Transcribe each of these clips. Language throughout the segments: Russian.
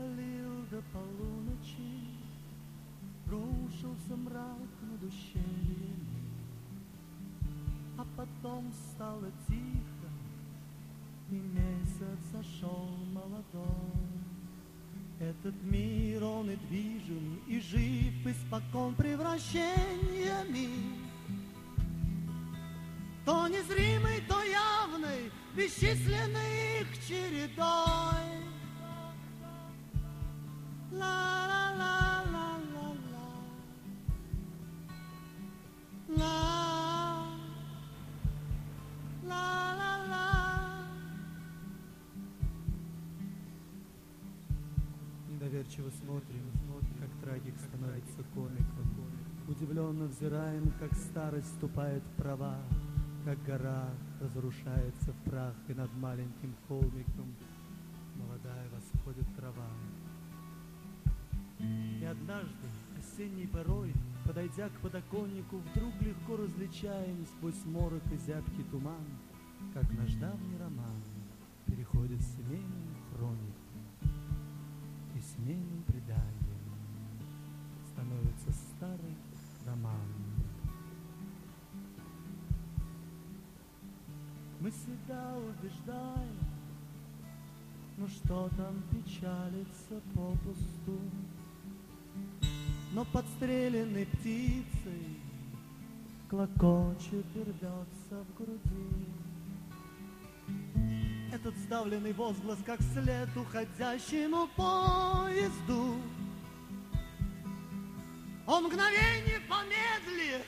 залил до полуночи, рушился мрак над ущельями, а потом стало тихо, и месяц зашел молодой. Этот мир, он и движим, и жив испокон превращениями, то незримый, то явный, бесчисленный их чередой. Недоверчиво смотрим, как трагик становится комиком. Удивленно взираем, как старость вступает в права, как гора разрушается в прах, и над маленьким холмиком молодая восходит трава. И однажды, осенней порой, подойдя к подоконнику, вдруг легко различаем сквозь морок и зябкий туман, как наш давний роман переходит в семейную хронику, и семейным преданием становится старый роман. Мы себя убеждаем, ну что там печалиться попусту, но подстреленной птицей клокочет и рвется в груди. Этот сдавленный возглас, как след уходящему поезду. Он мгновение помедли,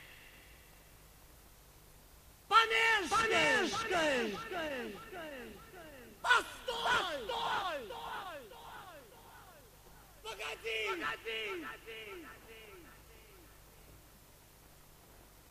помешкай! Постой! Погоди!